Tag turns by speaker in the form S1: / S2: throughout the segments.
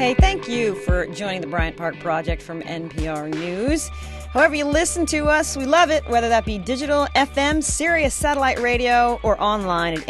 S1: Hey, thank you for joining the Bryant Park Project from NPR News. However you listen to us, we love it, whether that be digital, FM, Sirius satellite radio, or online at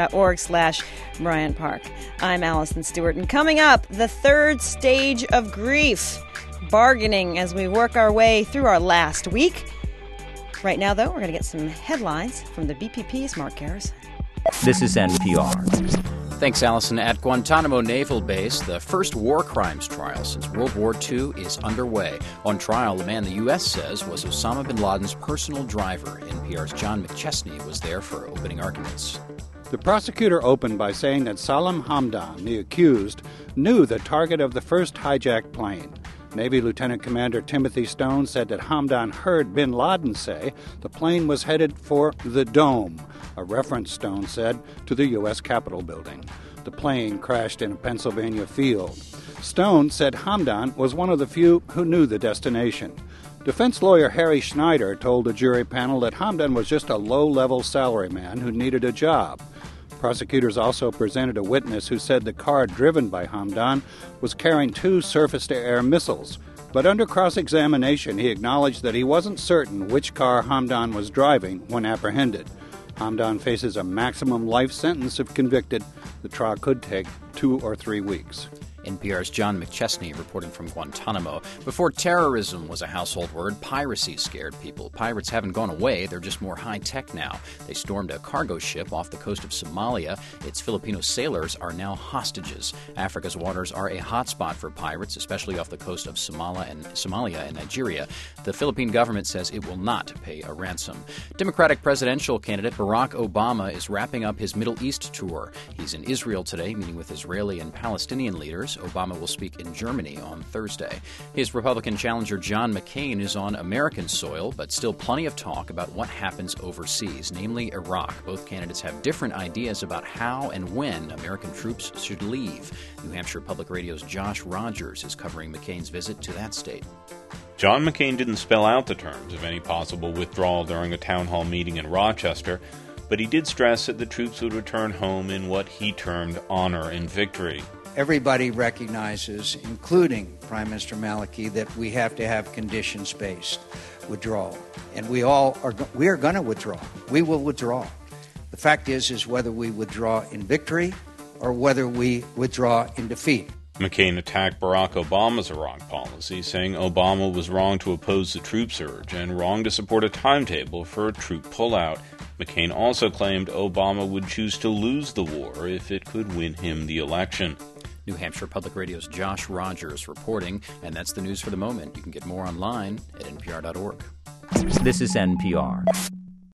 S1: npr.org/Bryant Park. I'm Allison Stewart, and coming up, the third stage of grief, bargaining as we work our way through our last week. Right now, though, we're going to get some headlines from the BPP's Mark Harris.
S2: This is NPR.
S3: Thanks, Allison. At Guantanamo Naval Base, the first war crimes trial since World War II is underway. On trial, the man the U.S. says was Osama bin Laden's personal driver. NPR's John McChesney was there for opening arguments.
S4: The prosecutor opened by saying that Salam Hamdan, the accused, knew the target of the first hijacked plane. Navy Lieutenant Commander Timothy Stone said that Hamdan heard bin Laden say the plane was headed for the Dome, a reference, Stone said, to the U.S. Capitol building. The plane crashed in a Pennsylvania field. Stone said Hamdan was one of the few who knew the destination. Defense lawyer Harry Schneider told a jury panel that Hamdan was just a low-level salaryman who needed a job. Prosecutors also presented a witness who said the car driven by Hamdan was carrying 2 surface-to-air missiles. But under cross-examination, he acknowledged that he wasn't certain which car Hamdan was driving when apprehended. Hamdan faces a maximum life sentence if convicted. The trial could take 2 or 3 weeks.
S3: NPR's John McChesney reporting from Guantanamo. Before terrorism was a household word, piracy scared people. Pirates haven't gone away, they're just more high-tech now. They stormed a cargo ship off the coast of Somalia. Its Filipino sailors are now hostages. Africa's waters are a hotspot for pirates, especially off the coast of Somalia and Nigeria. The Philippine government says it will not pay a ransom. Democratic presidential candidate Barack Obama is wrapping up his Middle East tour. He's in Israel today, meeting with Israeli and Palestinian leaders. Obama will speak in Germany on Thursday. His Republican challenger John McCain is on American soil, but still plenty of talk about what happens overseas, namely Iraq. Both candidates have different ideas about how and when American troops should leave. New Hampshire Public Radio's Josh Rogers is covering McCain's visit to that state.
S5: John McCain didn't spell out the terms of any possible withdrawal during a town hall meeting in Rochester, but he did stress that the troops would return home in what he termed honor and victory.
S6: Everybody recognizes, including Prime Minister Maliki, that we have to have conditions-based withdrawal. And we are going to withdraw. We will withdraw. The fact is whether we withdraw in victory or whether we withdraw in defeat.
S5: McCain attacked Barack Obama's Iraq policy, saying Obama was wrong to oppose the troop surge and wrong to support a timetable for a troop pullout. McCain also claimed Obama would choose to lose the war if it could win him the election.
S3: New Hampshire Public Radio's Josh Rogers reporting, and that's the news for the moment. You can get more online at npr.org.
S2: This is NPR.